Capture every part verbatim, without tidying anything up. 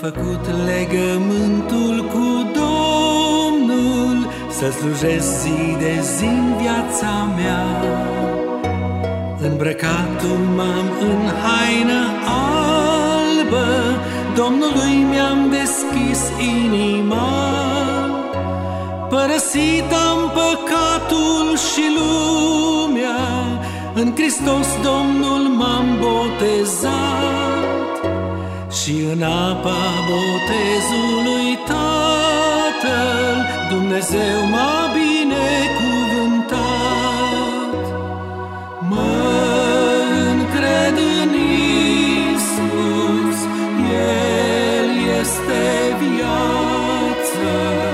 făcut legământul cu Domnul, să slujesc zi de zi în viața mea. Îmbrăcatul m-am în haină albă, Domnului mi-am deschis inima. Părăsit am păcatul și lumea, în Hristos Domnul m-am botezat. Și în apa botezului Tatăl Dumnezeu m-a binecuvântat. Mă încred în Iisus, El este viață,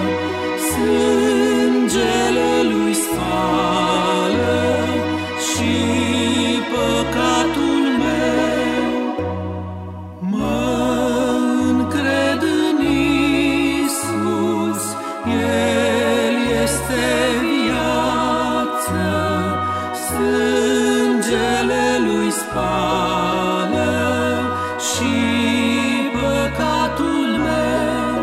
sângele Lui spală și păcatul meu. Mă încred în Iisus, El este viață, sângele Lui spală și păcatul meu.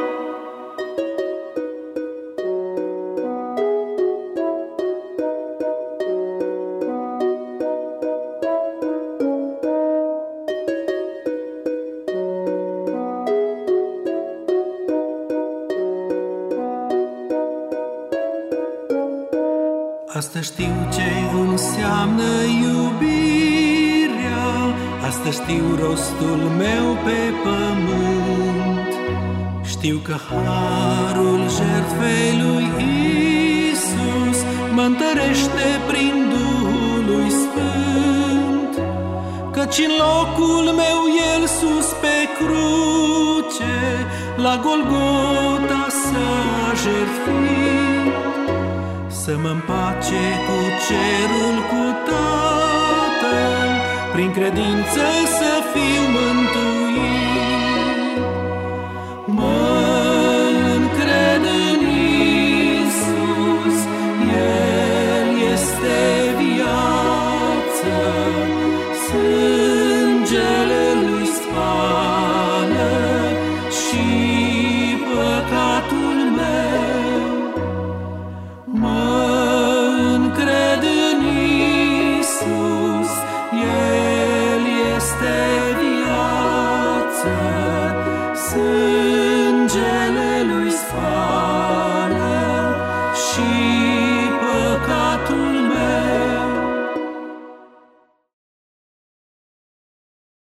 Asta știu ce înseamnă iubirea, asta știu rostul meu pe pământ. Știu că harul jertfei lui Iisus mă întărește prin Duhul lui Sfânt, căci în locul meu El sus pe cruce la Golgota s-a jertfit, să mă împace cu cerul, cu Tatăl, prin credință să fiu mântuit. Mă încred în Iisus, El este viață, sângele Lui spală și păcatul meu. Mă încred în Iisus, El este viață, sângele Lui spală și